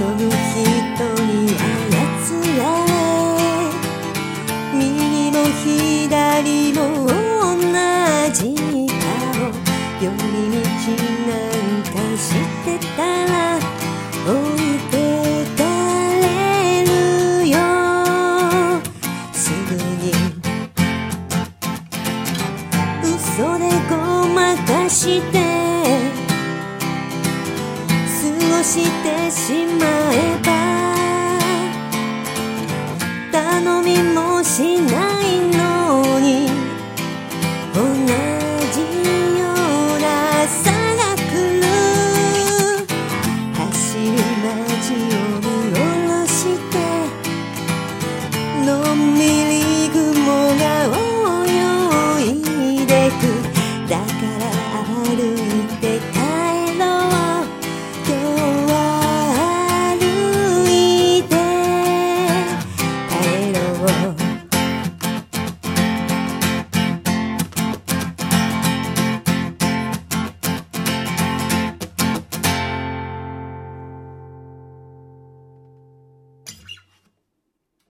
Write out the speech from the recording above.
む人に操られ、右も左も同じ顔、寄り道なんかしてたら置いてかれるよ。すぐに嘘でごまかして過ごしてしまえば、頼みもしない